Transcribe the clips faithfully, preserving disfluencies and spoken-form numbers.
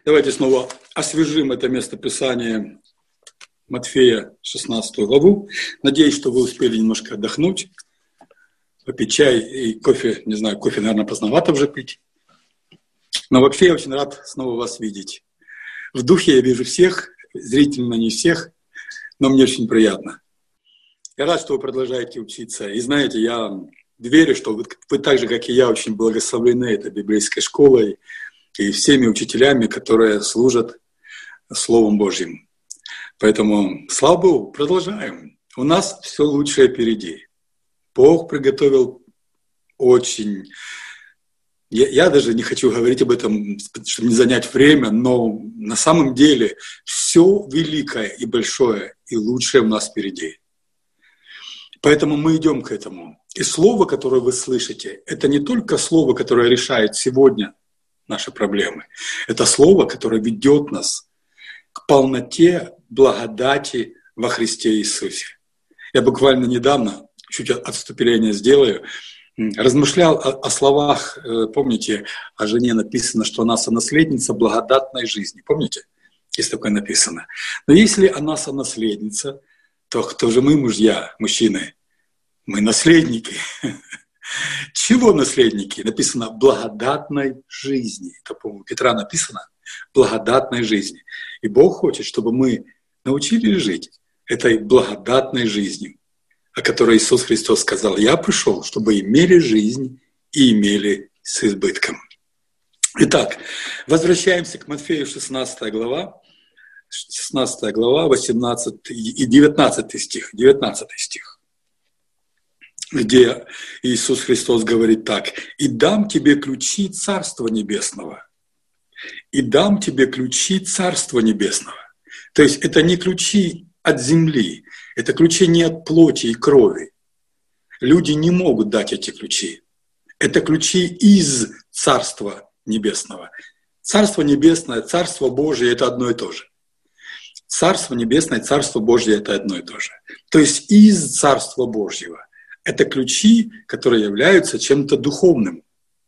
Давайте снова освежим это местописание Матфея, шестнадцатую главу. Надеюсь, что вы успели немножко отдохнуть, попить чай и кофе. Не знаю, кофе, наверное, поздновато уже пить. Но вообще я очень рад снова вас видеть. В духе я вижу всех, зрительно не всех, но мне очень приятно. Я рад, что вы продолжаете учиться. И знаете, я верю, что вы, вы так же, как и я, очень благословлены этой библейской школой и всеми учителями, которые служат Словом Божьим. Поэтому, слава Богу, продолжаем. У нас все лучшее впереди. Бог приготовил очень... Я, я даже не хочу говорить об этом, чтобы не занять время, но на самом деле все великое и большое и лучшее у нас впереди. Поэтому мы идем к этому. И слово, которое вы слышите, это не только слово, которое решает сегодня наши проблемы. Это слово, которое ведет нас к полноте благодати во Христе Иисусе. Я буквально недавно, чуть отступление сделаю, размышлял о, о словах, помните, о жене написано, что она сонаследница благодатной жизни. Помните? Есть такое написано. Но если она сонаследница, то кто же мы, мужья, мужчины? Мы наследники. Чего наследники? Написано благодатной жизни. Это, по-моему, у Петра написано благодатной жизни. И Бог хочет, чтобы мы научились жить этой благодатной жизнью, о которой Иисус Христос сказал: «Я пришел, чтобы имели жизнь и имели с избытком». Итак, возвращаемся к Матфею, шестнадцатая глава, шестнадцатая глава, восемнадцатый и девятнадцатый стих, девятнадцатый стих, где Иисус Христос говорит так: «И дам тебе ключи Царства Небесного». «И дам тебе ключи Царства Небесного». То есть это не ключи от земли, это ключи не от плоти и крови. Люди не могут дать эти ключи. Это ключи из Царства Небесного. Царство Небесное, Царство Божие — это одно и то же. Царство Небесное, Царство Божье — это одно и то же. То есть из Царства Божьего. Это ключи, которые являются чем-то духовным.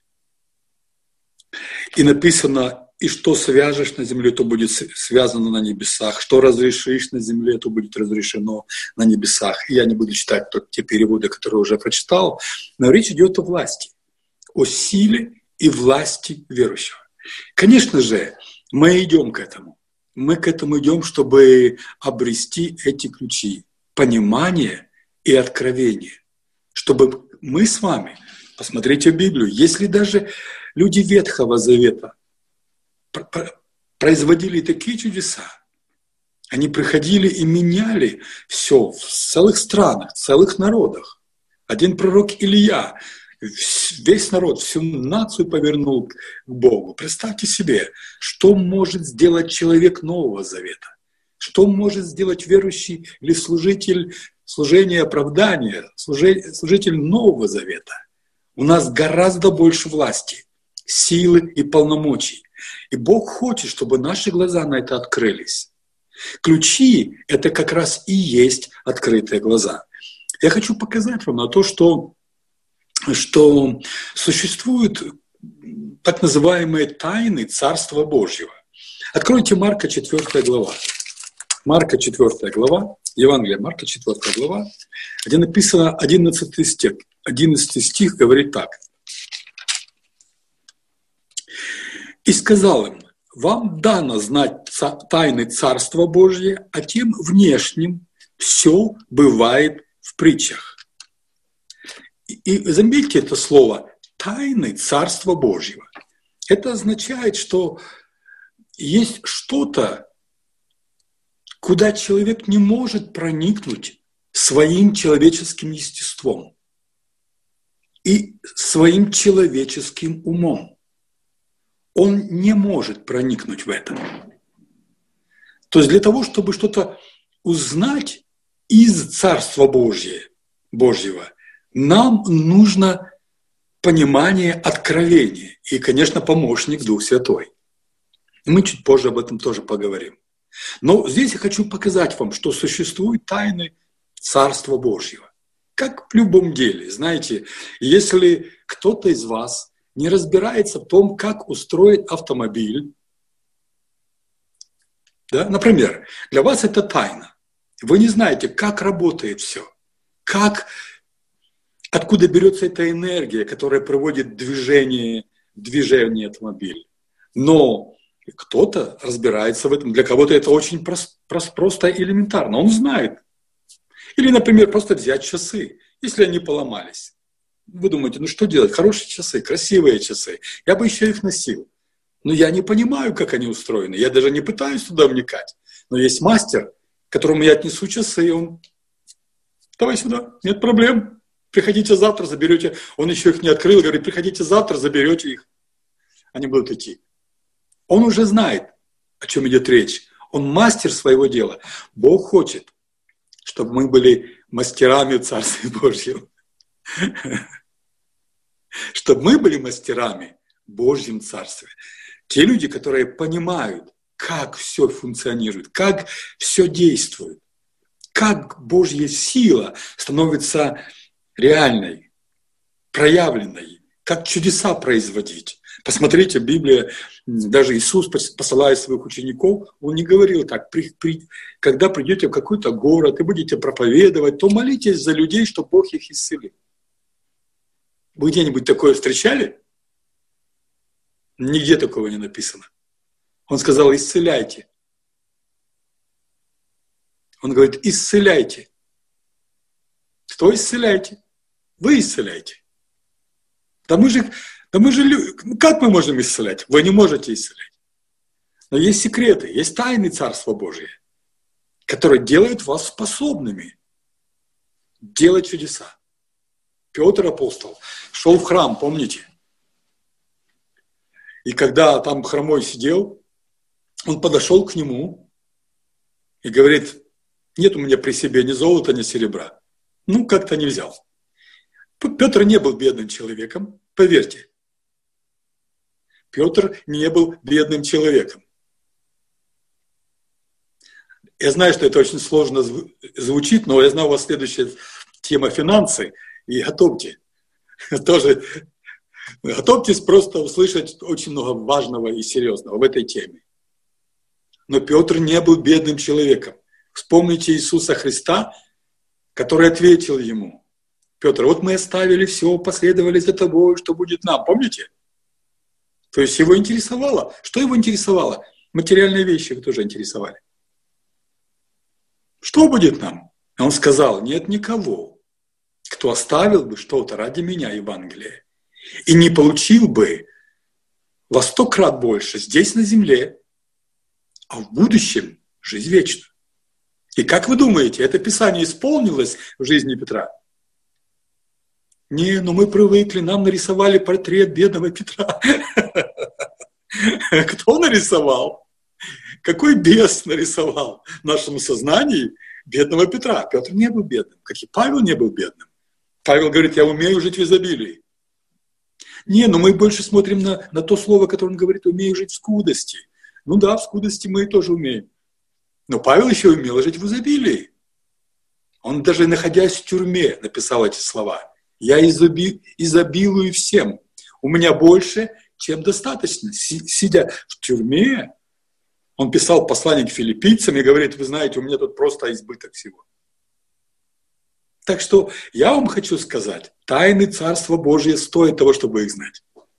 И написано: «И что свяжешь на земле, то будет связано на небесах, что разрешишь на земле, то будет разрешено на небесах». И я не буду читать те переводы, которые уже прочитал, но речь идет о власти, о силе и власти верующего. Конечно же, мы идем к этому. Мы к этому идем, чтобы обрести эти ключи, понимание и откровение. Чтобы мы с вами, посмотрите Библию, если даже люди Ветхого Завета производили такие чудеса, они приходили и меняли все в целых странах, в целых народах. Один пророк Илия весь народ, всю нацию повернул к Богу. Представьте себе, что может сделать человек Нового Завета, что может сделать верующий или служитель служения оправдания, служитель Нового Завета. У нас гораздо больше власти, силы и полномочий. И Бог хочет, чтобы наши глаза на это открылись. Ключи — это как раз и есть открытые глаза. Я хочу показать вам на то, что, что существуют так называемые тайны Царства Божьего. Откройте Марка, четвёртая глава. Марка, четвёртая глава, Евангелие Марка, четвёртая глава, где написано одиннадцатый стих. одиннадцатый стих говорит так: «И сказал им: вам дано знать тайны Царства Божьего, а тем внешним все бывает в притчах». И, и заметьте это слово «тайны Царства Божьего». Это означает, что есть что-то, куда человек не может проникнуть своим человеческим естеством и своим человеческим умом. Он не может проникнуть в это. То есть для того, чтобы что-то узнать из Царства Божьего, Божьего, нам нужно понимание, откровение и, конечно, помощник Дух Святой. Мы чуть позже об этом тоже поговорим. Но здесь я хочу показать вам, что существуют тайны Царства Божьего. Как в любом деле, знаете, если кто-то из вас не разбирается в том, как устроен автомобиль, Да? Например, для вас это тайна. Вы не знаете, как работает все, как, откуда берется эта энергия, которая проводит движение, движение автомобиля. Но кто-то разбирается в этом, для кого-то это очень прост, прост, просто элементарно, он знает. Или, например, просто взять часы, если они поломались. Вы думаете, ну что делать? Хорошие часы, красивые часы. Я бы еще их носил. Но я не понимаю, как они устроены. Я даже не пытаюсь туда вникать. Но есть мастер, которому я отнесу часы, и он: давай сюда, нет проблем. Приходите завтра, заберете. Он еще их не открыл, говорит: приходите завтра, заберете их. Они будут идти. Он уже знает, о чем идет речь. Он мастер своего дела. Бог хочет, чтобы мы были мастерами в Царстве Божьем. Чтобы мы были мастерами в Божьем Царстве. Те люди, которые понимают, как все функционирует, как все действует, как Божья сила становится реальной, проявленной, как чудеса производить. Посмотрите, Библия, даже Иисус, посылая своих учеников, Он не говорил так: при, при, когда придете в какой-то город и будете проповедовать, то молитесь за людей, чтобы Бог их исцелил. Вы где-нибудь такое встречали? Нигде такого не написано. Он сказал: исцеляйте. Он говорит: исцеляйте. Кто исцеляйте? Вы исцеляйте. Да мы же, да мы же, как мы можем исцелять? Вы не можете исцелять. Но есть секреты, есть тайны Царства Божия, которые делают вас способными делать чудеса. Петр апостол шел в храм, помните? И когда там хромой сидел, он подошел к нему и говорит: нет у меня при себе ни золота, ни серебра. Ну, как-то не взял. Петр не был бедным человеком, поверьте. Петр не был бедным человеком. Я знаю, что это очень сложно звучит, но я знаю, у вас следующая тема — финансы. И готовьте. Тоже готовьтесь просто услышать очень много важного и серьезного в этой теме. Но Петр не был бедным человеком. Вспомните Иисуса Христа, который ответил ему: Петр, вот мы оставили все, последовали за тобой, что будет нам. Помните? То есть его интересовало. Что его интересовало? Материальные вещи его тоже интересовали. Что будет нам? Он сказал: нет никого, кто оставил бы что-то ради меня, Евангелие, и не получил бы во сто крат больше здесь, на земле, а в будущем жизнь вечную. И как вы думаете, это Писание исполнилось в жизни Петра? Не, ну мы привыкли, нам нарисовали портрет бедного Петра. Кто нарисовал? Какой бес нарисовал в нашем сознании бедного Петра? Петр не был бедным, как и Павел не был бедным. Павел говорит: я умею жить в изобилии. Не, но мы больше смотрим на, на то слово, которое он говорит: умею жить в скудости. Ну да, в скудости мы тоже умеем. Но Павел еще умел жить в изобилии. Он даже, находясь в тюрьме, написал эти слова: я изоби, изобилую всем. У меня больше, чем достаточно. Сидя в тюрьме, он писал послание к филиппийцам и говорит: вы знаете, у меня тут просто избыток всего. Так что я вам хочу сказать, тайны Царства Божия стоят того, чтобы их знать.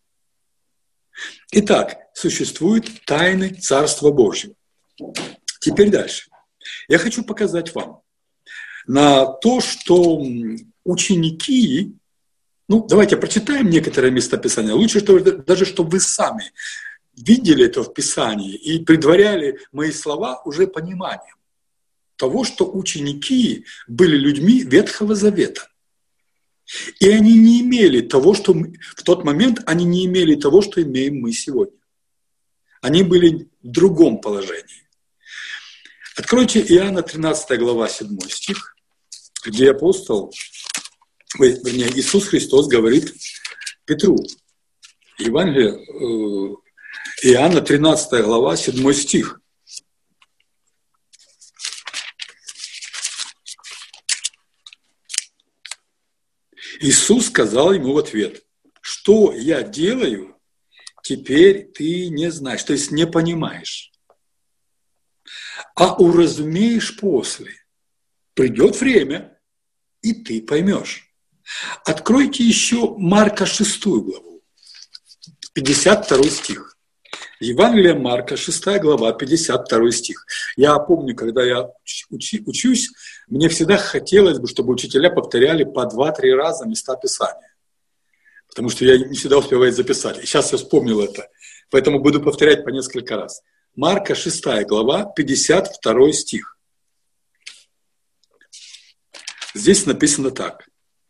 Итак, существуют тайны Царства Божьего. Теперь дальше. Я хочу показать вам на то, что ученики, ну, давайте прочитаем некоторые местописания. Лучше, что, даже чтобы вы сами видели это в Писании и предваряли мои слова уже пониманием того, что ученики были людьми Ветхого Завета. И они не имели того, что мы, в тот момент они не имели того, что имеем мы сегодня. Они были в другом положении. Откройте Иоанна тринадцатая глава, седьмой стих, где апостол, вернее, Иисус Христос говорит Петру. Евангелие Иоанна тринадцатая глава, седьмой стих. Иисус сказал ему в ответ: что я делаю, теперь ты не знаешь, то есть не понимаешь. а уразумеешь после. Придет время, и ты поймешь. Откройте еще Марка шестую главу, пятьдесят второй стих. Евангелие Марка, шестая глава, пятьдесят второй стих. Я помню, когда я учи, учусь, мне всегда хотелось бы, чтобы учителя повторяли по два-три раза места Писания. Потому что я не всегда успеваю записать. И сейчас я вспомнил это. Поэтому буду повторять по несколько раз. Марка, шестая глава, пятьдесят второй стих. Здесь написано так.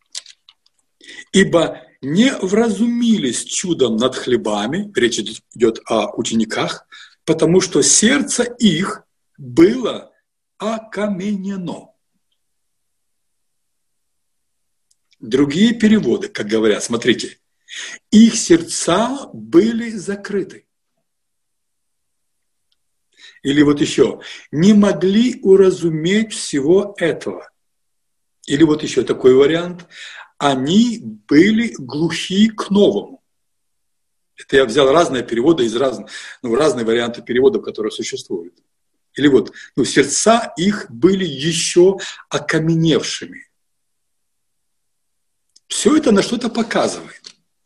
«Ибо не вразумились чудом над хлебами», речь идет о учениках, «потому что сердце их было окаменено». Другие переводы, как говорят, смотрите, их сердца были закрыты. Или вот еще, не могли уразуметь всего этого. Или вот еще такой вариант, они были глухи к новому. Это я взял разные переводы из разных, ну, разные варианты переводов, которые существуют. Или вот, ну, сердца их были еще окаменевшими. Все это на что-то показывает.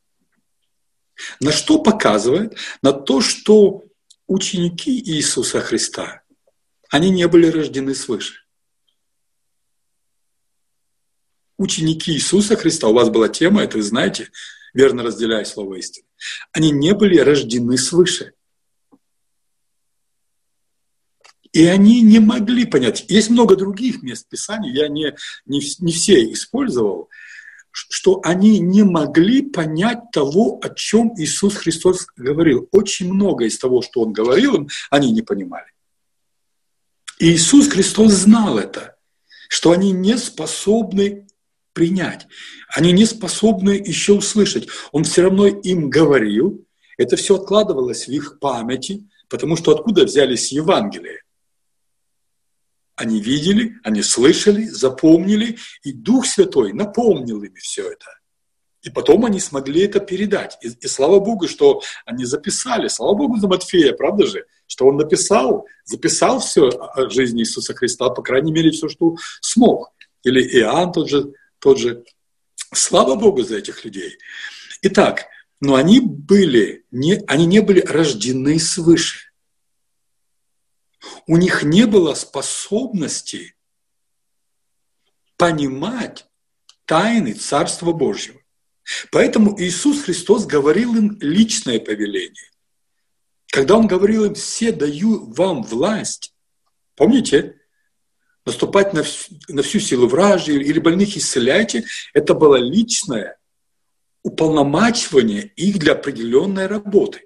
На что показывает? На то, что ученики Иисуса Христа, они не были рождены свыше. Ученики Иисуса Христа, у вас была тема, это вы знаете, верно разделяя слово истины, они не были рождены свыше. И они не могли понять. Есть много других мест Писания, я не, не, не все использовал, что они не могли понять того, о чем Иисус Христос говорил. Очень много из того, что Он говорил им, они не понимали. И Иисус Христос знал это, что они не способны принять. Они не способны еще услышать. Он все равно им говорил, это все откладывалось в их памяти, потому что откуда взялись Евангелия? Они видели, они слышали, запомнили, и Дух Святой напомнил им все это. И потом они смогли это передать. И, и слава Богу, что они записали. Слава Богу за Матфея, правда же? Что он написал, записал все о жизни Иисуса Христа, по крайней мере, все, что смог. Или Иоанн тот же, тот же. Слава Богу за этих людей. Итак, но они были, не, они не были рождены свыше. У них не было способности понимать тайны Царства Божьего. Поэтому Иисус Христос говорил им личное повеление. Когда Он говорил им: «Все даю вам власть», помните, наступать на всю, на всю силу вражьей или больных исцеляйте, это было личное уполномачивание их для определенной работы.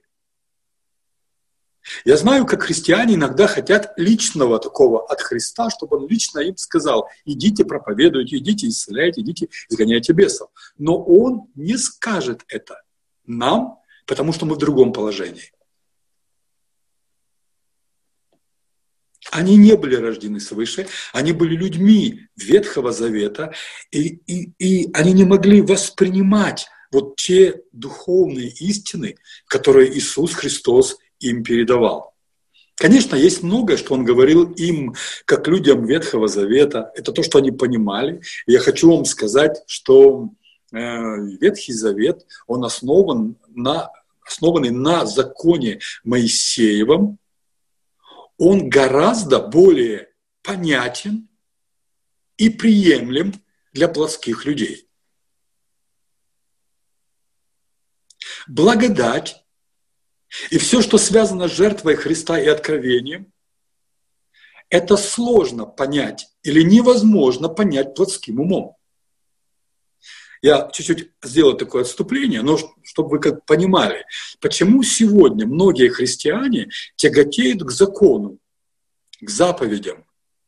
Я знаю, как христиане иногда хотят личного такого от Христа, чтобы Он лично им сказал: идите проповедуйте, идите исцеляйте, идите изгоняйте бесов. Но Он не скажет это нам, потому что мы в другом положении. Они не были рождены свыше, они были людьми Ветхого Завета, и, и, и они не могли воспринимать вот те духовные истины, которые Иисус Христос им передавал. Конечно, есть многое, что Он говорил им, как людям Ветхого Завета. Это то, что они понимали. И я хочу вам сказать, что э, Ветхий Завет, он основан на, основанный на законе Моисеевом. Он гораздо более понятен и приемлем для плотских людей. Благодать и все, что связано с жертвой Христа и откровением, это сложно понять или невозможно понять плотским умом. Я чуть-чуть сделаю такое отступление, но чтобы вы как понимали, почему сегодня многие христиане тяготеют к закону, к заповедям.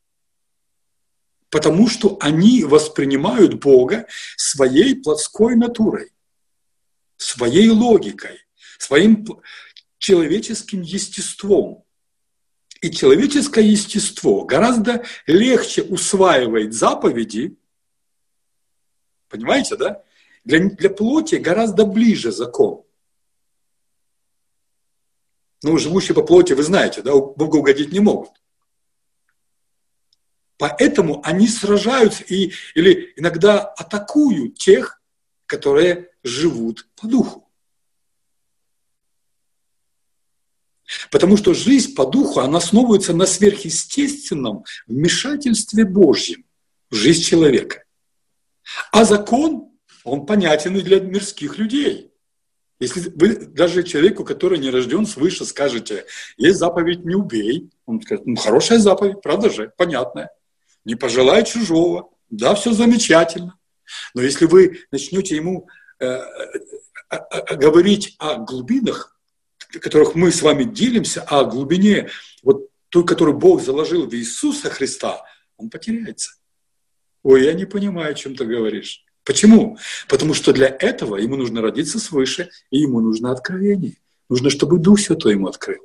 Потому что они воспринимают Бога своей плотской натурой, своей логикой, своим человеческим естеством. И человеческое естество гораздо легче усваивает заповеди, понимаете, да? Для, для плоти гораздо ближе закон. Ну, живущие по плоти, вы знаете, да, Богу угодить не могут. Поэтому они сражаются и, или иногда атакуют тех, которые живут по духу. Потому что жизнь по духу, она основывается на сверхъестественном вмешательстве Божьем в жизнь человека. А закон, он понятен и для мирских людей. Если вы даже человеку, который не рожден свыше, скажете, есть заповедь «не убей», он скажет, ну хорошая заповедь, правда же, понятная. Не пожелай чужого, да, все замечательно. Но если вы начнете ему э, э, э, говорить о глубинах, в которых мы с вами делимся, о глубине, вот той, которую Бог заложил в Иисуса Христа, он потеряется. Ой, я не понимаю, о чем ты говоришь. Почему? Потому что для этого ему нужно родиться свыше, и ему нужно откровение. Нужно, чтобы Дух Святой ему открыл.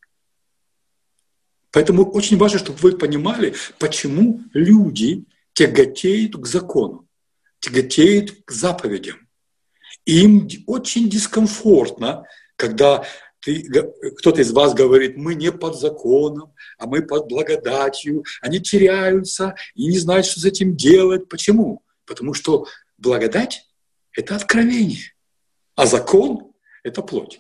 Поэтому очень важно, чтобы вы понимали, почему люди тяготеют к закону, тяготеют к заповедям. И им очень дискомфортно, когда ты, кто-то из вас говорит, мы не под законом, а мы под благодатью. Они теряются и не знают, что с этим делать. Почему? Потому что благодать – это откровение, а закон – это плоть.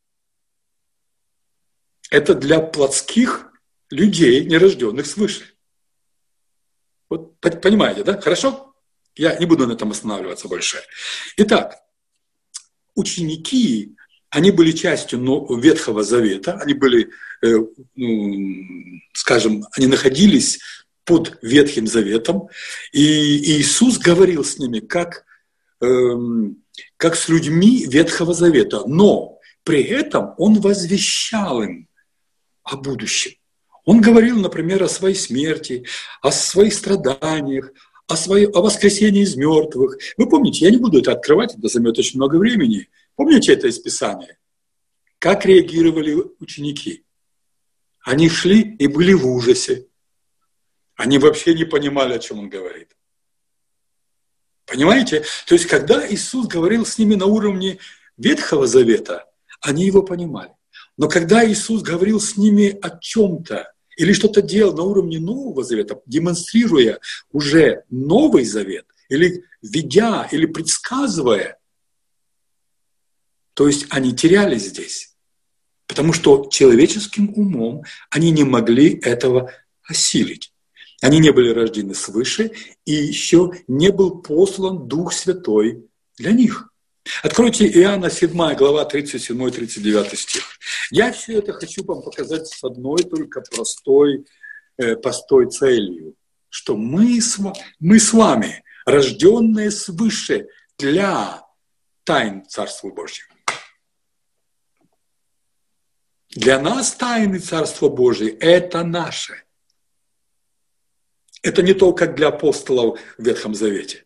Это для плотских людей, нерожденных свыше. Вот понимаете, да? Хорошо? Я не буду на этом останавливаться больше. Итак, ученики, они были частью Ветхого Завета, они были, скажем, они находились под Ветхим Заветом, и Иисус говорил с ними как, как с людьми Ветхого Завета, но при этом Он возвещал им о будущем. Он говорил, например, о своей смерти, о своих страданиях, о, своей, о воскресении из мертвых. Вы помните, я не буду это открывать, это займет очень много времени. Помните это из Писания? Как реагировали ученики? Они шли и были в ужасе. Они вообще не понимали, о чем Он говорит. Понимаете? То есть, когда Иисус говорил с ними на уровне Ветхого Завета, они Его понимали. Но когда Иисус говорил с ними о чем-то или что-то делал на уровне Нового Завета, демонстрируя уже Новый Завет, или ведя, или предсказывая, то есть они терялись здесь. Потому что человеческим умом они не могли этого осилить. Они не были рождены свыше, и еще не был послан Дух Святой для них. Откройте Иоанна седьмая глава, тридцать седьмой тридцать девятый стих. Я все это хочу вам показать с одной только простой, э, простой целью, что мы с, мы с вами, рожденные свыше для тайн Царства Божьего. Для нас тайны Царства Божьего – это наше. Это не то, как для апостолов в Ветхом Завете,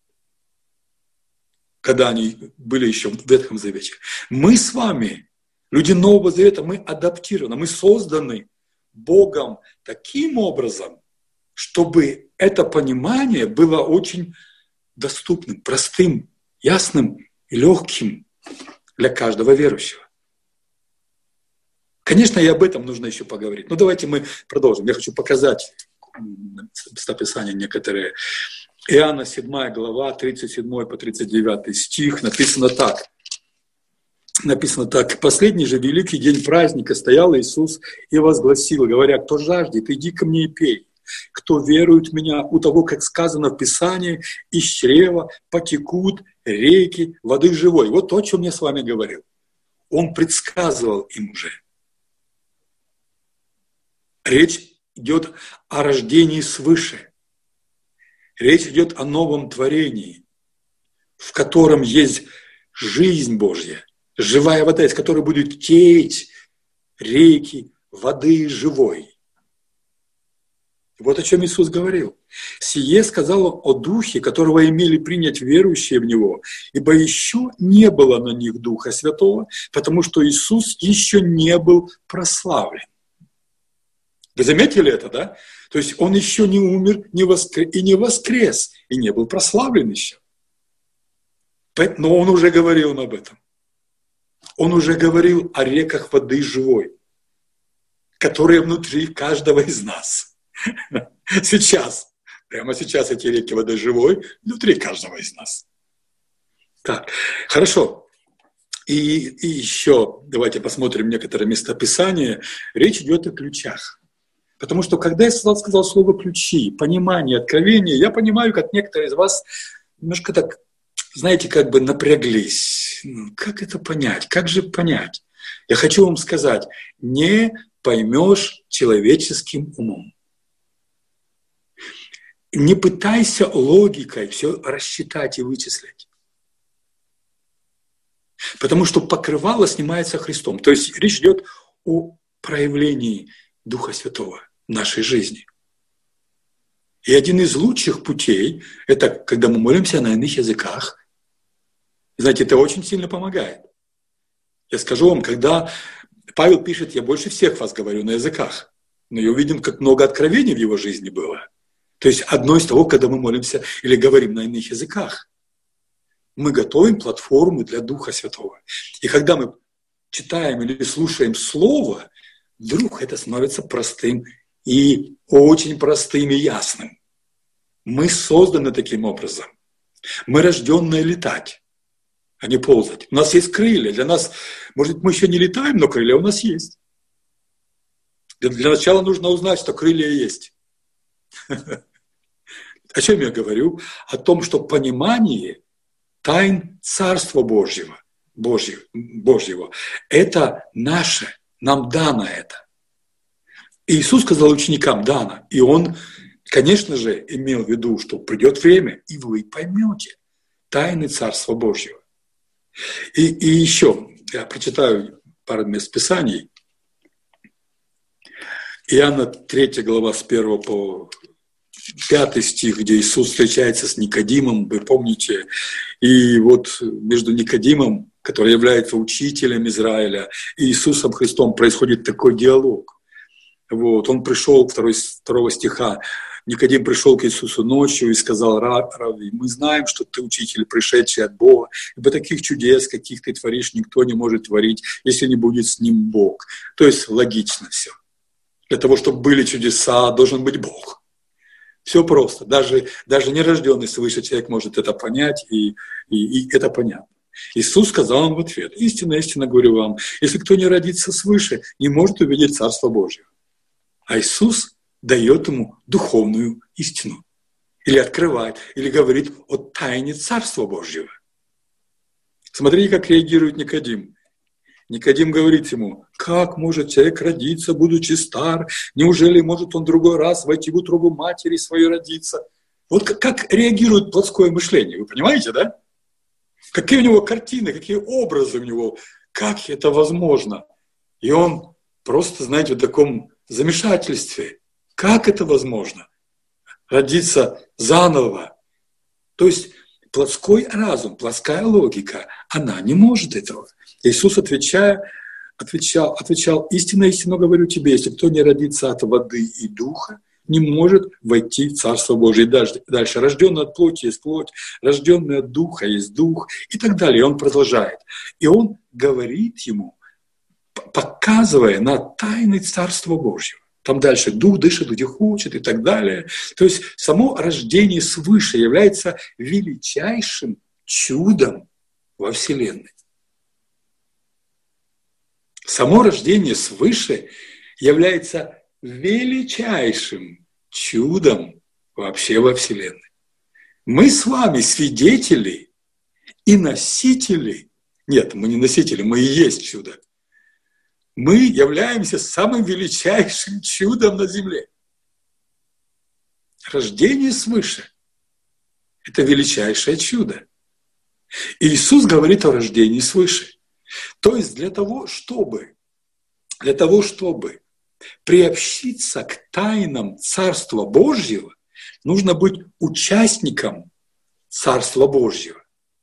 когда они были еще в Ветхом Завете. Мы с вами, люди Нового Завета, мы адаптированы, мы созданы Богом таким образом, чтобы это понимание было очень доступным, простым, ясным и легким для каждого верующего. Конечно, и об этом нужно еще поговорить. Но давайте мы продолжим. Я хочу показать местописания некоторые. Иоанна седьмая глава, тридцать седьмой по тридцать девятый стих, написано так. Написано так. «Последний же великий день праздника стоял Иисус и возгласил, говоря, кто жаждет, иди ко мне и пей. Кто верует в меня, у того, как сказано в Писании, из чрева потекут реки воды живой». Вот то, о чем я с вами говорил. Он предсказывал им уже. Речь идет о рождении свыше. Речь идет о новом творении, в котором есть жизнь Божья, живая вода, из которой будут течь реки воды живой. Вот о чем Иисус говорил. «Сие сказал Он о Духе, которого имели принять верующие в Него, ибо еще не было на них Духа Святого, потому что Иисус еще не был прославлен». Вы заметили это, да? То есть Он еще не умер не воскрес, и не воскрес, и не был прославлен еще. Но Он уже говорил об этом. Он уже говорил о реках воды живой, которые внутри каждого из нас. Сейчас. Прямо сейчас эти реки воды живой внутри каждого из нас. Так, хорошо. И, и еще давайте посмотрим некоторые местописания. Речь идет о ключах. Потому что когда я сказал, сказал слово «ключи», понимание, откровение, я понимаю, как некоторые из вас немножко так, знаете, как бы напряглись. Как это понять? Как же понять? Я хочу вам сказать, не поймешь человеческим умом. Не пытайся логикой все рассчитать и вычислить. Потому что покрывало снимается Христом. То есть речь идет о проявлении Духа Святого в нашей жизни. И один из лучших путей – это когда мы молимся на иных языках. Знаете, это очень сильно помогает. Я скажу вам, когда Павел пишет, я больше всех вас говорю на языках, но я увидим, как много откровений в его жизни было. То есть одно из того, когда мы молимся или говорим на иных языках. Мы готовим платформу для Духа Святого. И когда мы читаем или слушаем Слово, вдруг это становится простым и очень простым и ясным. Мы созданы таким образом. Мы рожденные летать, а не ползать. У нас есть крылья. Для нас, может быть, мы еще не летаем, но крылья у нас есть. Для, для начала нужно узнать, что крылья есть. О чем я говорю? О том, что понимание тайн Царства Божьего, Божьего, Божьего это наше, нам дано это. И Иисус сказал ученикам, дано. И Он, конечно же, имел в виду, что придет время, и вы поймете тайны Царства Божьего. И, и еще, я прочитаю пару мест Писаний. Иоанна третья глава с первого по пятый стих, где Иисус встречается с Никодимом, вы помните. И вот между Никодимом, который является учителем Израиля, и Иисусом Христом происходит такой диалог. Вот. Он пришел, второй, второго стиха, Никодим пришел к Иисусу ночью и сказал: Рави, мы знаем, что ты учитель, пришедший от Бога, ибо таких чудес, каких ты творишь, никто не может творить, если не будет с ним Бог. То есть логично все. Для того, чтобы были чудеса, должен быть Бог. Все просто. Даже, даже нерожденный свыше человек может это понять, и, и, и это понятно. Иисус сказал им в ответ: истинно, истинно говорю вам, если кто не родится свыше, не может увидеть Царство Божье. А Иисус дает ему духовную истину. Или открывает, или говорит о тайне Царства Божьего. Смотрите, как реагирует Никодим. Никодим говорит ему: как может человек родиться, будучи стар? Неужели может он другой раз войти в утробу матери своей родиться? Вот как, как реагирует плотское мышление, вы понимаете, да? Какие у него картины, какие образы у него, как это возможно? И он просто, знаете, в таком замешательстве. Как это возможно? Родиться заново. То есть плотской разум, плотская логика, она не может этого. Иисус, отвечая, отвечал, отвечал: истинно, истинно говорю тебе, если кто не родится от воды и духа, не может войти в Царство Божие. И дальше, дальше рожденный от плоти есть плоть, рожденный от духа есть дух, и так далее. И он продолжает. И он говорит ему, показывая на тайны Царства Божьего. Там дальше дух дышит, где хочет и так далее. То есть само рождение свыше является величайшим чудом во Вселенной. Само рождение свыше является величайшим чудом вообще во Вселенной. Мы с вами свидетели и носители. Нет, мы не носители, мы и есть чудо. Мы являемся самым величайшим чудом на земле. Рождение свыше – это величайшее чудо. И Иисус говорит о рождении свыше. То есть для того, чтобы, для того, чтобы приобщиться к тайнам Царства Божьего, нужно быть участником Царства Божьего.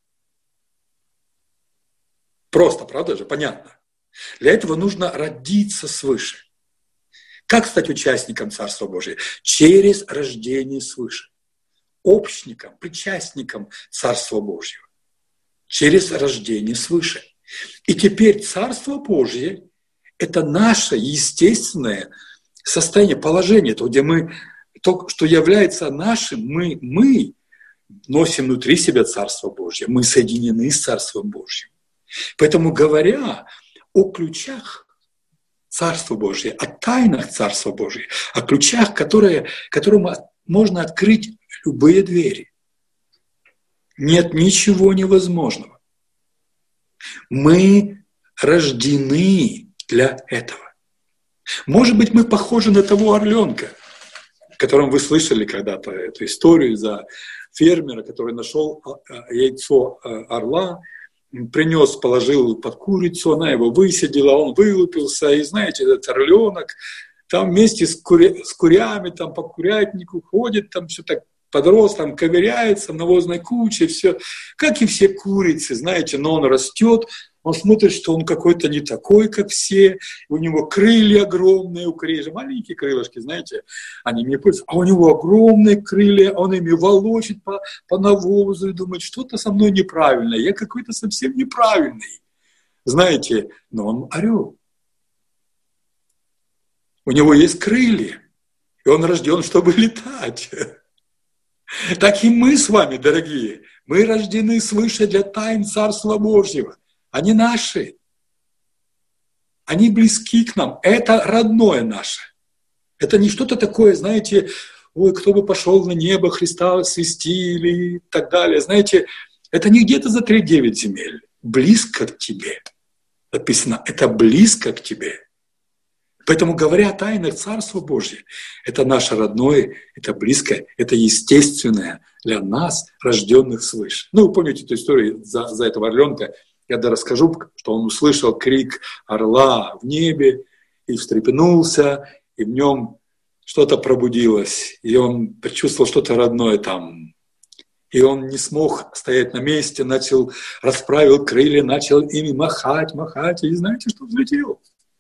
Просто, правда же? Понятно. Для этого нужно родиться свыше. Как стать участником Царства Божьего? Через рождение свыше. Общником, причастником Царства Божьего. Через рождение свыше. И теперь Царство Божье – это наше естественное состояние, положение, то, где мы то, что является нашим, мы, мы носим внутри себя Царство Божье, мы соединены с Царством Божьим. Поэтому, говоря о ключах Царства Божьего, о тайнах Царства Божьего, о ключах, которые, которым можно открыть любые двери, нет ничего невозможного. Мы рождены для этого. Может быть, мы похожи на того орленка, о котором вы слышали когда-то эту историю за фермера, который нашел яйцо орла, принес, положил под курицу, она его высидела, он вылупился, и знаете, этот орленок там вместе с, куря... с курями там по курятнику ходит, там все так подрос, там ковыряется в навозной куче, все, как и все курицы, знаете, но он растет, он смотрит, что он какой-то не такой, как все, у него крылья огромные, у курей же маленькие крылышки, знаете, они не пользуются, а у него огромные крылья, он ими волочит по, по навозу и думает, что-то со мной неправильно, я какой-то совсем неправильный, знаете, но он орел. У него есть крылья, и он рожден, чтобы летать. Так и мы с вами, дорогие, мы рождены свыше для тайн Царства Божьего. Они наши. Они близки к нам. Это родное наше. Это не что-то такое, знаете, ой, кто бы пошел на небо Христа свести или так далее. Знаете, это не где-то за три девять земель. Близко к тебе. Написано, это близко к тебе. Поэтому, говоря о тайнах Царства Божьего, это наше родное, это близкое, это естественное для нас, рожденных свыше. Ну, вы помните эту историю за, за этого орленка. Я да расскажу, что он услышал крик орла в небе и встрепенулся, и в нем что-то пробудилось, и он почувствовал что-то родное там. И он не смог стоять на месте, начал, расправил крылья, начал ими махать, махать, и знаете, что взлетел?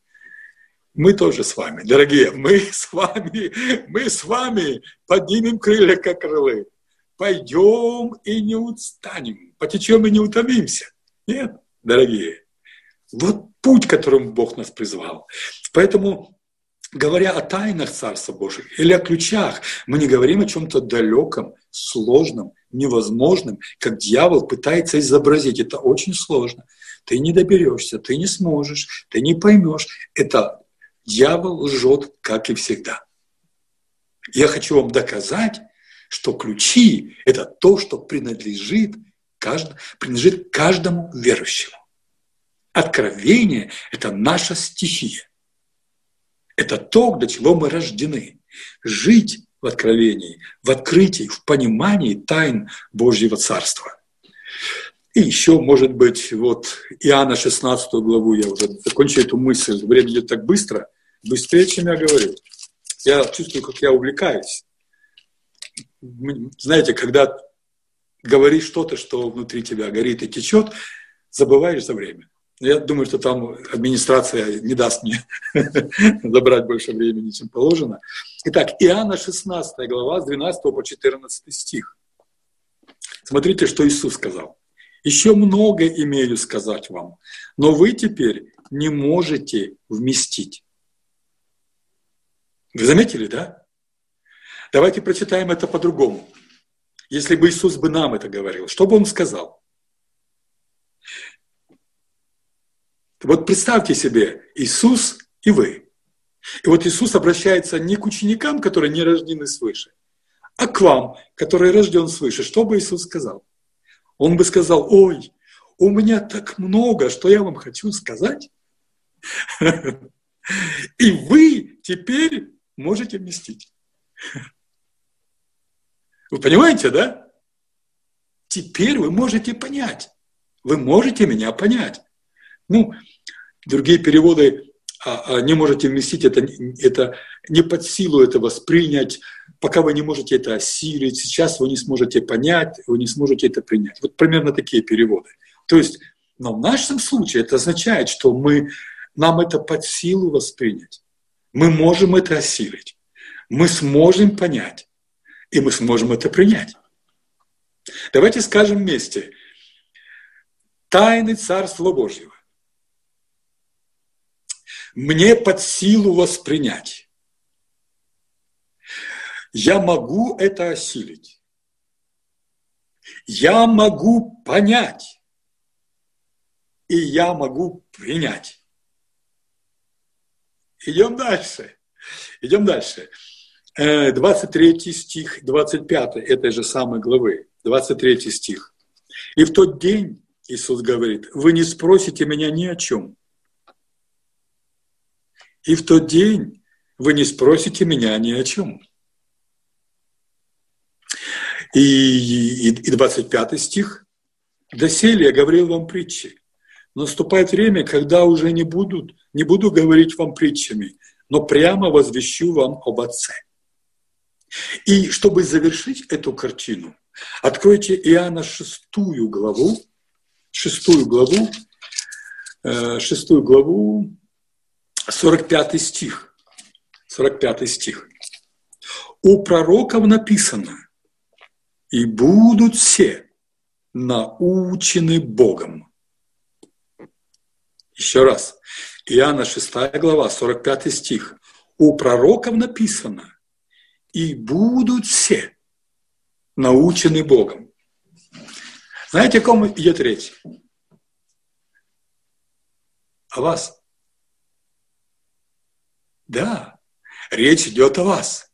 Мы тоже с вами, дорогие, мы с вами, мы с вами поднимем крылья, как крылы. Пойдем и не устанем, потечем и не утомимся. Нет, дорогие, вот путь, которым Бог нас призвал. Поэтому, говоря о тайнах Царства Божьего или о ключах, мы не говорим о чем-то далеком, сложном, невозможном, как дьявол пытается изобразить. Это очень сложно. Ты не доберешься, ты не сможешь, ты не поймешь. Это дьявол лжет, как и всегда. Я хочу вам доказать, что ключи – это то, что принадлежит каждому, принадлежит каждому верующему. Откровение – это наша стихия. Это то, для чего мы рождены. Жить в откровении, в открытии, в понимании тайн Божьего Царства. И еще, может быть, вот Иоанна шестнадцатую главу, я уже закончу эту мысль, время идет так быстро, быстрее, чем я говорю. Я чувствую, как я увлекаюсь. Знаете, когда говоришь что-то, что внутри тебя горит и течет, забываешь за время. Я думаю, что там администрация не даст мне забрать больше времени, чем положено. Итак, Иоанна шестнадцатая глава, с двенадцатого по четырнадцатый стих. Смотрите, что Иисус сказал. «Еще много имею сказать вам, но вы теперь не можете вместить». Вы заметили, да? Давайте прочитаем это по-другому. Если бы Иисус бы нам это говорил, что бы Он сказал? Вот представьте себе Иисус и вы. И вот Иисус обращается не к ученикам, которые не рождены свыше, а к вам, который рожден свыше. Что бы Иисус сказал? Он бы сказал: ой, у меня так много, что я вам хочу сказать. И вы теперь можете вместить. Вы понимаете, да? Теперь вы можете понять. Вы можете меня понять. Ну, другие переводы а, а, не можете вместить, это, это не под силу это воспринять, пока вы не можете это осилить, сейчас вы не сможете понять, вы не сможете это принять. Вот примерно такие переводы. То есть, но в нашем случае это означает, что мы, нам это под силу воспринять. Мы можем это осилить, мы сможем понять, и мы сможем это принять. Давайте скажем вместе. Тайны Царства Божьего мне под силу воспринять. я могу это осилить. Я могу понять. И я могу принять. Идем дальше. Идем дальше. двадцать третий стих, двадцать пятый этой же самой главы. двадцать третий стих. И в тот день, Иисус говорит, вы не спросите меня ни о чем. И в тот день вы не спросите меня ни о чем. И, и, и двадцать пятый стих. Доселе я говорил вам притчи. Наступает время, когда уже не, будут, не буду говорить вам притчами, но прямо возвещу вам об Отце. И чтобы завершить эту картину, откройте Иоанна шестую главу, шестую главу, шестую главу, сорок пятый стих. сорок пятый стих. У пророков написано, и будут все научены Богом. Еще раз. Иоанна шестая глава, сорок пятый стих. У пророков написано, и будут все научены Богом. Знаете, о ком идет речь? О вас. Да, речь идет о вас.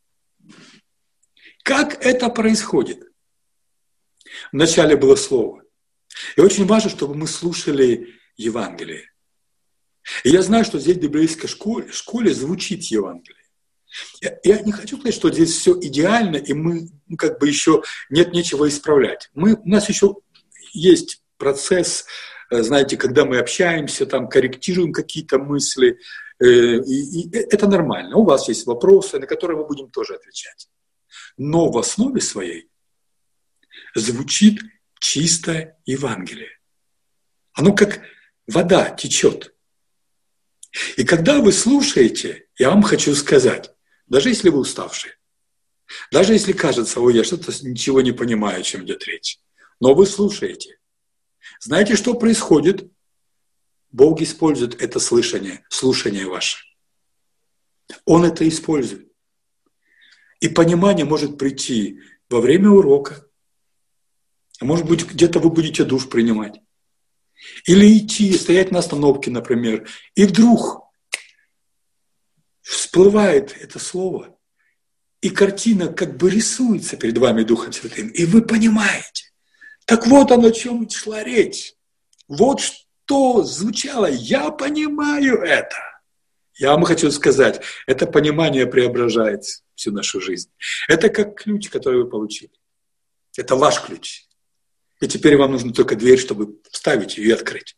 Как это происходит? Вначале было слово. И очень важно, чтобы мы слушали Евангелие. И я знаю, что здесь в библейской школе, школе звучит Евангелие. Я, я не хочу сказать, что здесь все идеально, и мы ну, как бы еще нет нечего исправлять. Мы, у нас еще есть процесс, знаете, когда мы общаемся, там корректируем какие-то мысли, и, и это нормально. У вас есть вопросы, на которые мы будем тоже отвечать. Но в основе своей звучит чистое Евангелие. Оно как вода течет. И когда вы слушаете, я вам хочу сказать, даже если вы уставшие, даже если кажется, ой, я что-то ничего не понимаю, о чем идет речь, но вы слушаете. Знаете, что происходит? Бог использует это слышание, слушание ваше. Он это использует. И понимание может прийти во время урока, а может быть, где-то вы будете душ принимать. Или идти, стоять на остановке, например, и вдруг всплывает это слово, и картина как бы рисуется перед вами Духом Святым, и вы понимаете. Так вот оно, о чем шла речь. Вот что звучало. Я понимаю это. Я вам хочу сказать, это понимание преображает всю нашу жизнь. Это как ключ, который вы получили. Это ваш ключ. И теперь вам нужно только дверь, чтобы вставить ее и открыть.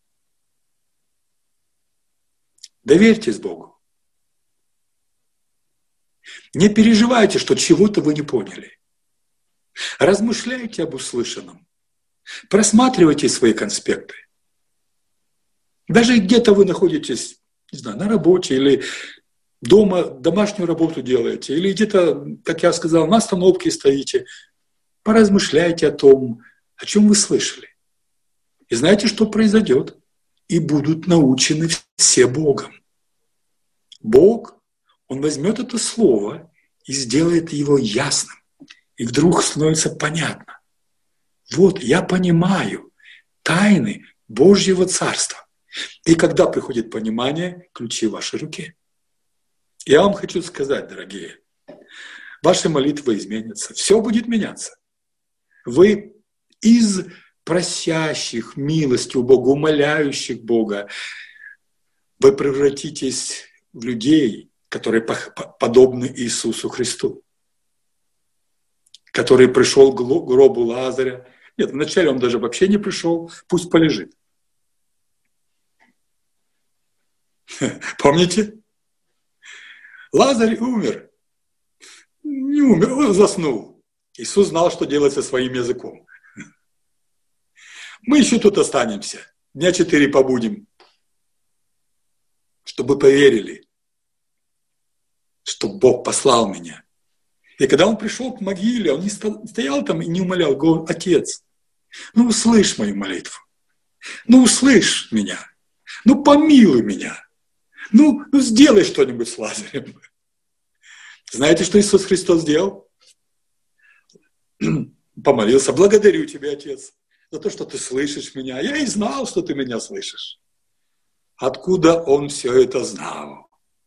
Доверьтесь Богу. Не переживайте, что чего-то вы не поняли. Размышляйте об услышанном. Просматривайте свои конспекты. Даже где-то вы находитесь, не знаю, на работе или дома домашнюю работу делаете, или где-то, как я сказал, на остановке стоите. Поразмышляйте о том, о чем вы слышали. И знаете, что произойдет? И будут научены все Богом. Бог, Он возьмет это слово и сделает его ясным. И вдруг становится понятно. Вот, я понимаю тайны Божьего Царства. И когда приходит понимание, ключи в вашей руке. Я вам хочу сказать, дорогие, ваши молитвы изменятся. Все будет меняться. Вы из просящих милости у Бога, умоляющих Бога, вы превратитесь в людей, которые подобны Иисусу Христу, который пришел к гробу Лазаря. Нет, вначале он даже вообще не пришел, пусть полежит. Помните? Лазарь умер. Не умер, он заснул. Иисус знал, что делать со своим языком. Мы еще тут останемся. Дня четыре побудем. Чтобы поверили, что Бог послал меня. И когда он пришел к могиле, он не стоял там и не умолял, говорил: Отец, ну услышь мою молитву. Ну услышь меня. Ну помилуй меня. Ну, ну сделай что-нибудь с Лазарем. Знаете, что Иисус Христос сделал? Помолился: благодарю тебя, Отец, за то, что ты слышишь меня. Я и знал, что ты меня слышишь. Откуда он все это знал?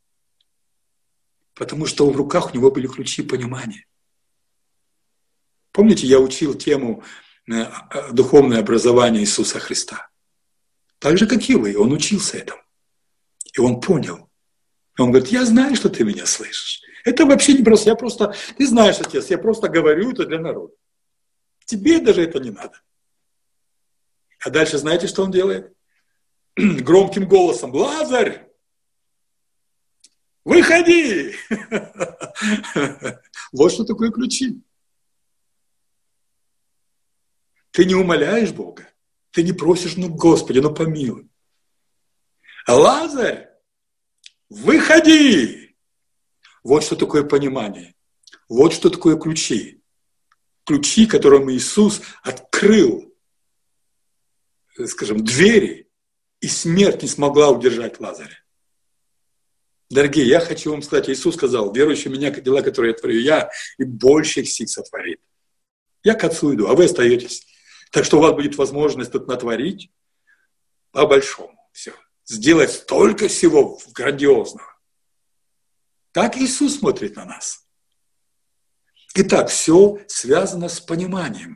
Потому что в руках у него были ключи понимания. Помните, я учил тему духовное образование Иисуса Христа. Так же, как и вы, он учился этому. И он понял. Он говорит: я знаю, что ты меня слышишь. Это вообще не просто, я просто, ты знаешь, Отец, я просто говорю это для народа. Тебе даже это не надо. А дальше знаете, что он делает? Громким голосом: Лазарь, выходи! Вот что такое ключи. Ты не умоляешь Бога, ты не просишь: ну, Господи, ну помилуй. А Лазарь, выходи! Вот что такое понимание. Вот что такое ключи. Ключи, которым Иисус открыл, скажем, двери, и смерть не смогла удержать Лазаря. Дорогие, я хочу вам сказать, Иисус сказал: верующий в меня, дела, которые я творю я, и больше их сих сотворит. Я к Отцу иду, а вы остаетесь. Так что у вас будет возможность тут натворить по-большому все. Сделать столько всего грандиозного. Так Иисус смотрит на нас. Итак, все связано с пониманием.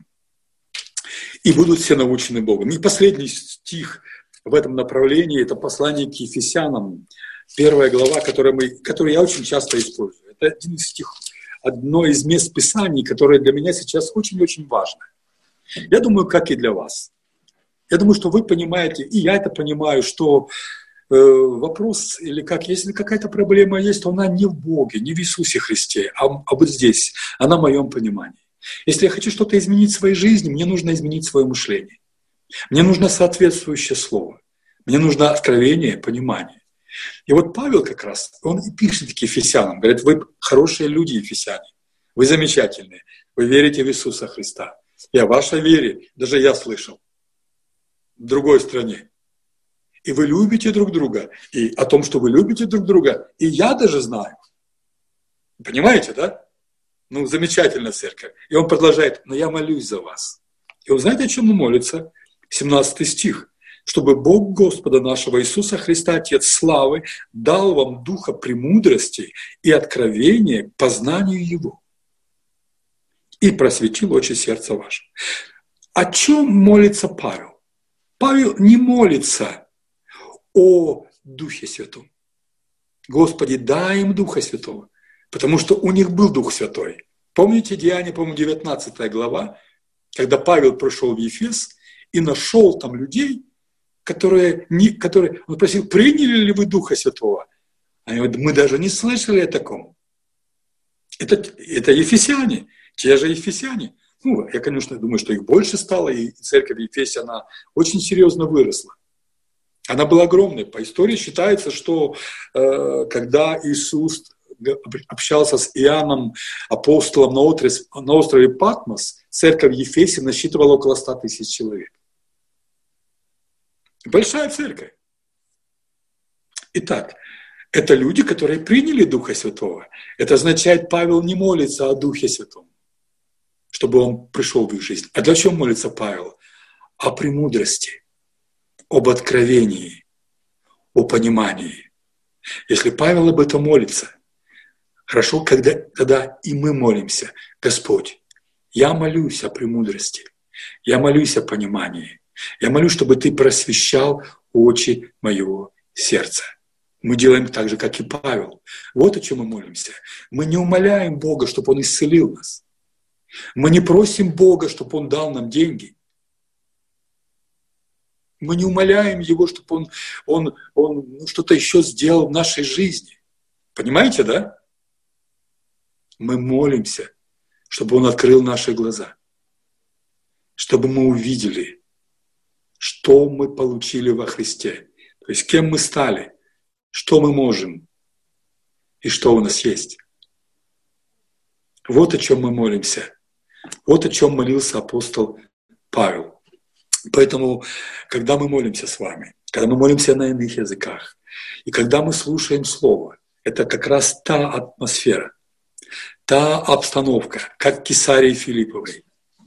И будут все научены Богом. И последний стих в этом направлении – это послание к Ефесянам, первая глава, которую, мы, которую я очень часто использую. Это один из стих, одно из мест Писаний, которое для меня сейчас очень-очень важно. Я думаю, как и для вас. Я думаю, что вы понимаете, и я это понимаю, что э, вопрос, или как, если какая-то проблема есть, то она не в Боге, не в Иисусе Христе, а, а вот здесь, она в моем понимании. Если я хочу что-то изменить в своей жизни, мне нужно изменить свое мышление. Мне нужно соответствующее слово. Мне нужно откровение, понимание. И вот Павел как раз, он и пишет к Ефесянам, говорит: вы хорошие люди, ефесяне, вы замечательные, вы верите в Иисуса Христа. И о вашей вере даже я слышал в другой стране. И вы любите друг друга. И о том, что вы любите друг друга, и я даже знаю. Понимаете, да? Ну, замечательная церковь. И он продолжает: но я молюсь за вас. И он знаете, о чем он молится? семнадцатый стих. Чтобы Бог Господа нашего Иисуса Христа, Отец славы, дал вам духа премудрости и откровения к познанию Его. И просветил очи сердца ваше. О чем молится Павел? Павел не молится о Духе Святом. Господи, дай им Духа Святого. Потому что у них был Дух Святой. Помните Деяния, по-моему, девятнадцатая глава, когда Павел пришел в Ефес и нашел там людей, которые, не, которые, он спросил: приняли ли вы Духа Святого? Они говорят: мы даже не слышали о таком. Это, это ефесяне. Те же ефесяне. Ну, я, конечно, думаю, что их больше стало, и церковь Ефесе, она очень серьезно выросла. Она была огромной. По истории считается, что э, когда Иисус общался с Иоанном, апостолом на острове, на острове Патмос, церковь Ефесе насчитывала около ста тысяч человек. Большая церковь. Итак, это люди, которые приняли Духа Святого. Это означает, Павел не молится о Духе Святом, чтобы он пришел в их жизнь. А для чего молится Павел? О премудрости, об откровении, о понимании. Если Павел об этом молится, хорошо, когда, когда и мы молимся: Господь, я молюсь о премудрости, я молюсь о понимании, я молюсь, чтобы Ты просвещал очи моего сердца. Мы делаем так же, как и Павел. Вот о чем мы молимся. Мы не умоляем Бога, чтобы Он исцелил нас. Мы не просим Бога, чтобы Он дал нам деньги. Мы не умоляем Его, чтобы Он, он, он ну, что-то еще сделал в нашей жизни. Понимаете, да? Мы молимся, чтобы Он открыл наши глаза. Чтобы мы увидели, что мы получили во Христе. То есть кем мы стали, что мы можем и что у нас есть. Вот о чем мы молимся. Вот о чем молился апостол Павел. Поэтому, когда мы молимся с вами, когда мы молимся на иных языках, и когда мы слушаем Слово, это как раз та атмосфера. та обстановка, как Кесарии Филипповой,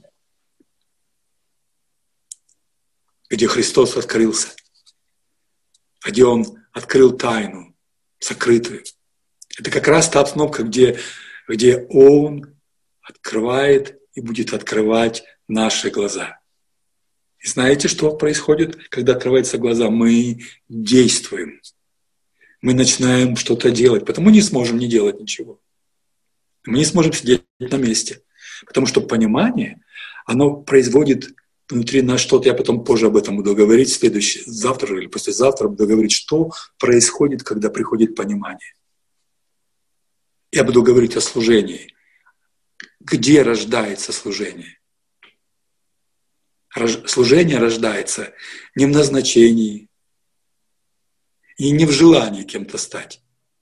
где Христос открылся, где Он открыл тайну, сокрытую. Это как раз та обстановка, где, где Он открывает и будет открывать наши глаза. И знаете, что происходит, когда открываются глаза? Мы действуем. Мы начинаем что-то делать, потому не сможем не делать ничего. Мы не сможем сидеть на месте, потому что понимание, оно производит внутри нас что-то. Я потом позже об этом буду говорить, следующий, завтра или послезавтра буду говорить, что происходит, когда приходит понимание. Я буду говорить о служении. Где рождается служение? Служение рождается не в назначении и не в желании кем-то стать,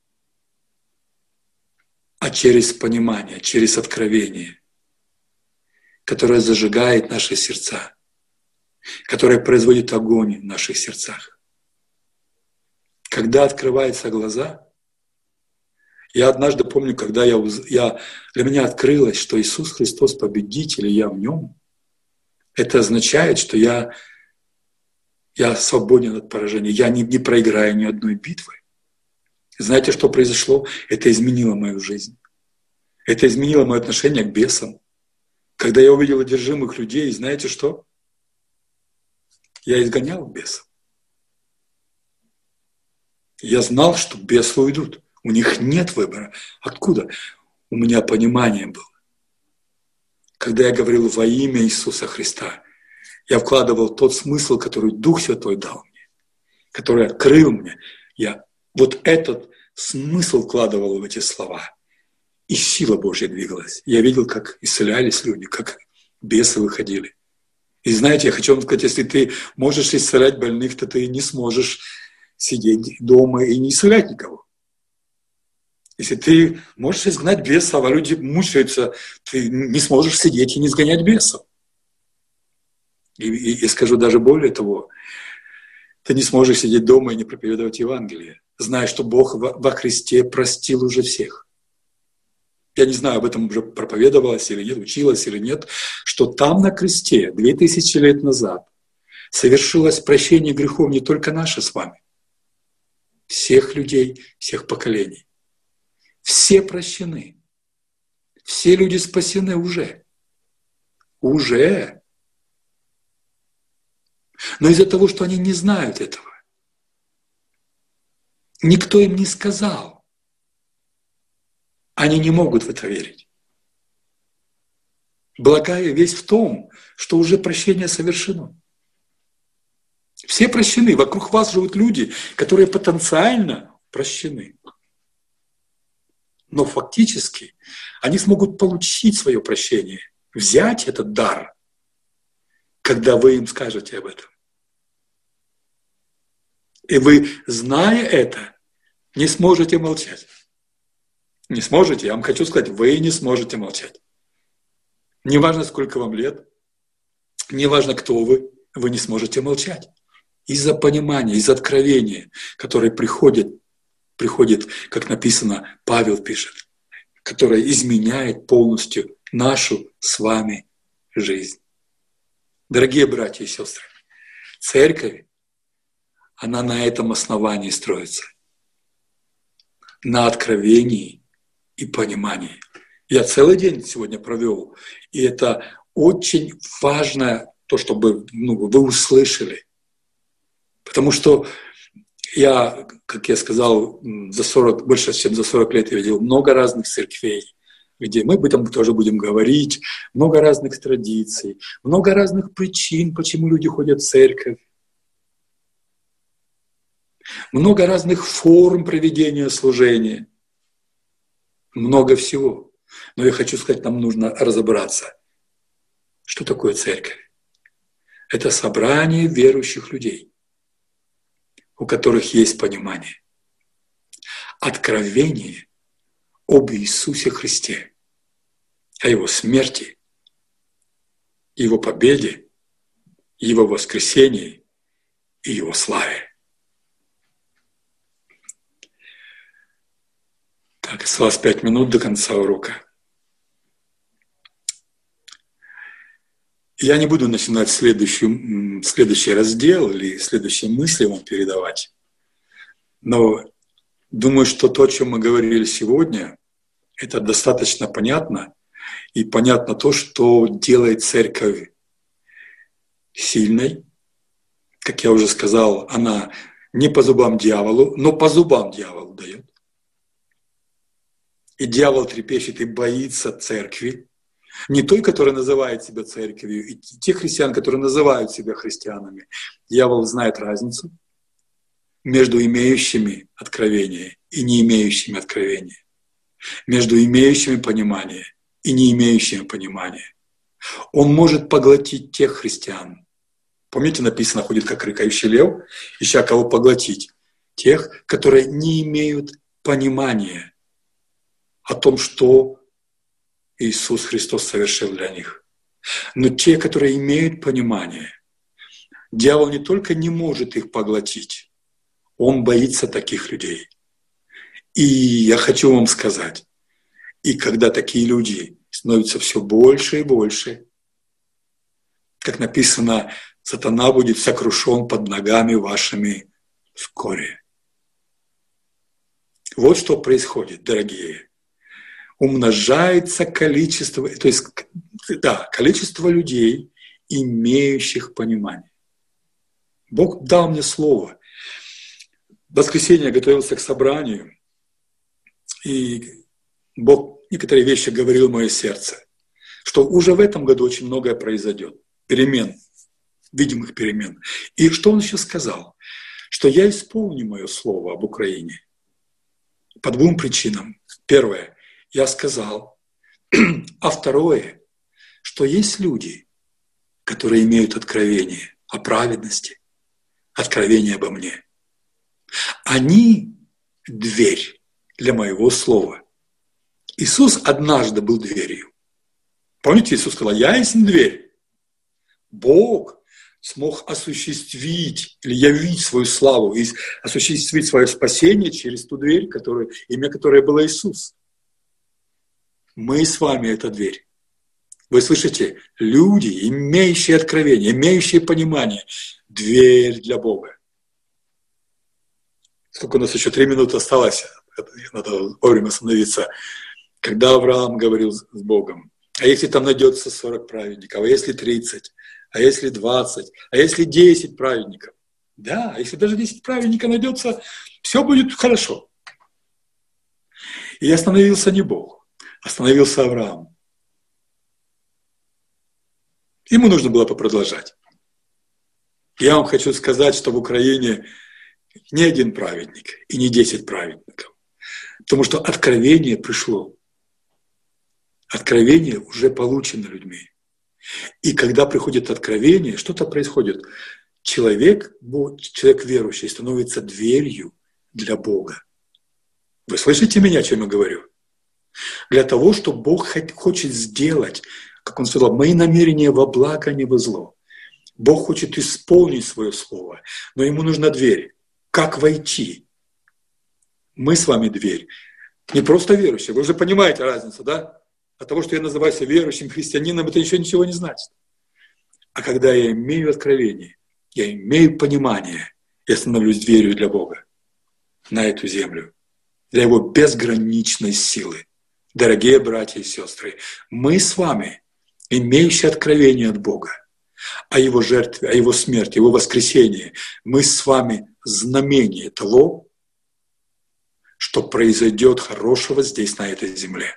а через понимание, через откровение, которое зажигает наши сердца, которое производит огонь в наших сердцах. Когда открываются глаза, я однажды помню, когда я, я, для меня открылось, что Иисус Христос победитель, и я в Нем, это означает, что я, я свободен от поражения, я не, не проиграю ни одной битвы. Знаете, что произошло? Это изменило мою жизнь. Это изменило мое отношение к бесам. Когда я увидел одержимых людей, знаете что? Я изгонял бесов. Я знал, что бесы уйдут. У них нет выбора. Откуда? У меня понимание было. Когда я говорил во имя Иисуса Христа, я вкладывал тот смысл, который Дух Святой дал мне, который открыл мне. Я вот этот смысл вкладывал в эти слова. И сила Божья двигалась. Я видел, как исцелялись люди, как бесы выходили. И знаете, я хочу вам сказать, если ты можешь исцелять больных, то ты не сможешь сидеть дома и не исцелять никого. Если ты можешь изгнать бесов, а люди мучаются, ты не сможешь сидеть и не изгонять бесов. И, и, и скажу даже более того, ты не сможешь сидеть дома и не проповедовать Евангелие, зная, что Бог во, во Христе простил уже всех. Я не знаю, об этом уже проповедовалось или нет, училось или нет, что там на кресте две тысячи лет назад совершилось прощение грехов не только наше с вами, всех людей, всех поколений. Все прощены. Все люди спасены уже. Уже. Но из-за того, что они не знают этого, никто им не сказал, они не могут в это верить. Благая весть в том, что уже прощение совершено. Все прощены. Вокруг вас живут люди, которые потенциально прощены. Но фактически они смогут получить свое прощение, взять этот дар, когда вы им скажете об этом. И вы, зная это, не сможете молчать. Не сможете, я вам хочу сказать, вы не сможете молчать. Неважно, сколько вам лет, неважно, кто вы, вы не сможете молчать. Из-за понимания, из-за откровения, которое приходит, приходит, как написано, Павел пишет, которое изменяет полностью нашу с вами жизнь. Дорогие братья и сестры, церковь, она на этом основании строится. На откровении и понимании. Я целый день сегодня провел, и это очень важно, то, чтобы ну, вы услышали. Потому что я, как я сказал, за сорок, больше, чем за сорок лет я видел много разных церквей, где мы об этом тоже будем говорить, много разных традиций, много разных причин, почему люди ходят в церковь, много разных форм проведения служения, много всего. Но я хочу сказать, нам нужно разобраться, что такое церковь. Это собрание верующих людей, у которых есть понимание, откровение об Иисусе Христе, о Его смерти, Его победе, Его воскресении и Его славе. Так, осталось пять минут до конца урока. Я не буду начинать следующий, следующий раздел или следующие мысли вам передавать, но думаю, что то, о чем мы говорили сегодня, это достаточно понятно, и понятно то, что делает церковь сильной. Как я уже сказал, она не по зубам дьяволу, но по зубам дьяволу дает. И дьявол трепещет и боится церкви. Не той, которая называет себя церковью, и тех христиан, которые называют себя христианами. Дьявол знает разницу между имеющими откровение и не имеющими откровения, между имеющими понимание и не имеющими понимания. Он может поглотить тех христиан. Помните, написано, ходит как рыкающий лев, ища кого поглотить. Тех, которые не имеют понимания о том, что Иисус Христос совершил для них. Но те, которые имеют понимание, дьявол не только не может их поглотить, он боится таких людей. И я хочу вам сказать, и когда такие люди становятся все больше и больше, как написано, сатана будет сокрушен под ногами вашими вскоре. Вот что происходит, дорогие. Умножается количество, то есть, да, количество людей, имеющих понимание. Бог дал мне слово. В воскресенье я готовился к собранию, и Бог некоторые вещи говорил в мое сердце, что уже в этом году очень многое произойдет. Перемен, видимых перемен. И что Он еще сказал? Что я исполню мое слово об Украине. По двум причинам. Первое. Я сказал. А второе, что есть люди, которые имеют откровение о праведности, откровение обо мне. Они – дверь для моего слова. Иисус однажды был дверью. Помните, Иисус сказал, я есть дверь. Бог смог осуществить или явить свою славу и осуществить свое спасение через ту дверь, которую, имя которой было Иисус. Мы с вами – это дверь. Вы слышите? Люди, имеющие откровение, имеющие понимание. Дверь для Бога. Сколько у нас еще? Три минуты осталось. Надо вовремя остановиться. Когда Авраам говорил с Богом, а если там найдется сорок праведников, а если тридцать, а если двадцать, а если десять праведников? Да, если даже десять праведников найдется, все будет хорошо. И остановился не Бог. Остановился Авраам. Ему нужно было попродолжать. Я вам хочу сказать, что в Украине не один праведник и не десять праведников. Потому что откровение пришло. Откровение уже получено людьми. И когда приходит откровение, что-то происходит. Человек, человек верующий становится дверью для Бога. Вы слышите меня, о чем я говорю? Для того, что Бог хочет сделать, как Он сказал, мои намерения во благо, а не во зло. Бог хочет исполнить свое слово, но Ему нужна дверь. Как войти? Мы с вами дверь. Не просто верующие. Вы уже понимаете разницу, да? От того, что я называюсь верующим христианином, это еще ничего не значит. А когда я имею откровение, я имею понимание, я становлюсь дверью для Бога на эту землю, для Его безграничной силы. Дорогие братья и сестры, мы с вами, имеющие откровение от Бога, о Его жертве, о Его смерти, Его воскресении, мы с вами знамение того, что произойдет хорошего здесь, на этой земле.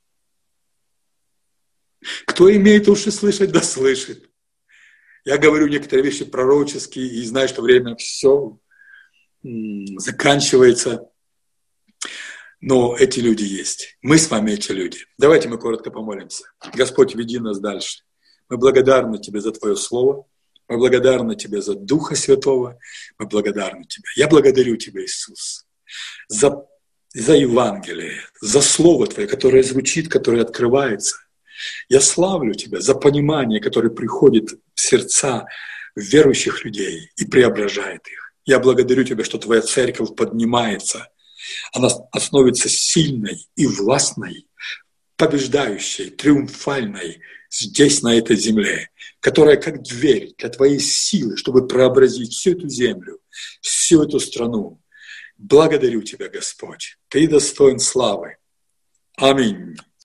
Кто имеет уши слышать, да слышит. Я говорю некоторые вещи пророческие и знаю, что время все заканчивается. Но эти люди есть. Мы с вами эти люди. Давайте мы коротко помолимся. Господь, веди нас дальше. Мы благодарны Тебе за Твое Слово. Мы благодарны Тебе за Духа Святого. Мы благодарны Тебе. Я благодарю Тебя, Иисус, за, за Евангелие, за Слово Твое, которое звучит, которое открывается. Я славлю Тебя за понимание, которое приходит в сердца верующих людей и преображает их. Я благодарю Тебя, что Твоя церковь поднимается. Она становится сильной и властной, побеждающей, триумфальной здесь, на этой земле. которая как дверь для Твоей силы, чтобы преобразить всю эту землю, всю эту страну. Благодарю Тебя, Господь. Ты достоин славы. Аминь.